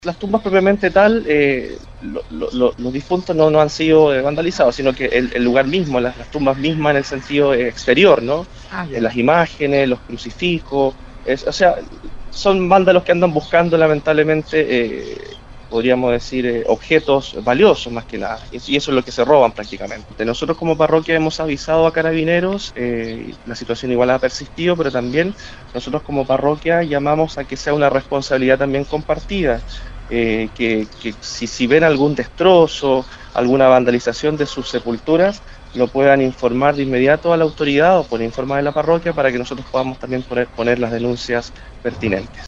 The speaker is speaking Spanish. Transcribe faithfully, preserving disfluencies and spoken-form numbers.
Las tumbas propiamente tal, eh, lo- lo- lo- los difuntos no, no han sido eh, vandalizados, sino que el, el lugar mismo, las, las tumbas mismas en el sentido eh, exterior, ¿no? Ah, En ya. las imágenes, los crucifijos, es- o sea, son vándalos que andan buscando lamentablemente, eh, podríamos decir, eh, objetos valiosos más que nada, y y eso es lo que se roban prácticamente. Nosotros como parroquia hemos avisado a Carabineros, eh, la situación igual ha persistido, pero también nosotros como parroquia llamamos a que sea una responsabilidad también compartida, eh, que, que si, si ven algún destrozo, alguna vandalización de sus sepulturas, lo puedan informar de inmediato a la autoridad o por informe de la parroquia para que nosotros podamos también poner, poner las denuncias pertinentes.